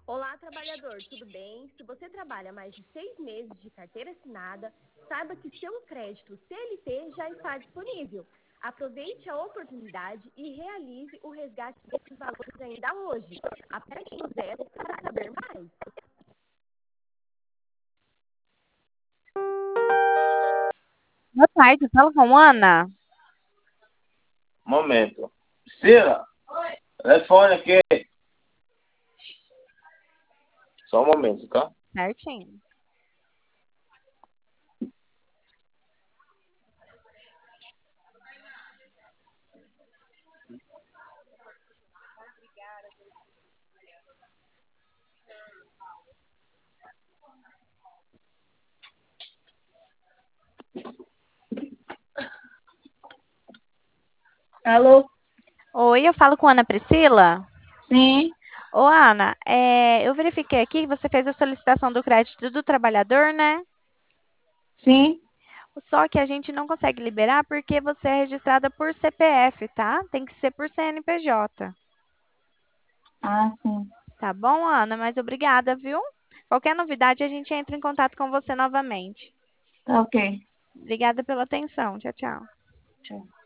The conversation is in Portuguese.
Olá, trabalhador, tudo bem? Se você trabalha mais de 6 meses de carteira assinada, saiba que seu crédito CLT já está disponível. Aproveite a oportunidade e realize o resgate desses valores ainda hoje. Aperte no zero para saber mais. Boa tarde, fala com Ana. Momento. Priscila, telefone aqui. Só um momento, tá? Certinho. Alô? Oi, eu falo com Ana Priscila. Sim, Ô, Ana, eu verifiquei aqui que você fez a solicitação do crédito do trabalhador, né? sim. Só que a gente não consegue liberar porque você é registrada por CPF, tá? Tem que ser por CNPJ. Ah, sim. Tá bom, Ana? Mas obrigada, viu? Qualquer novidade, a gente entra em contato com você novamente. Tá ok. Obrigada pela atenção. Tchau, tchau. Tchau.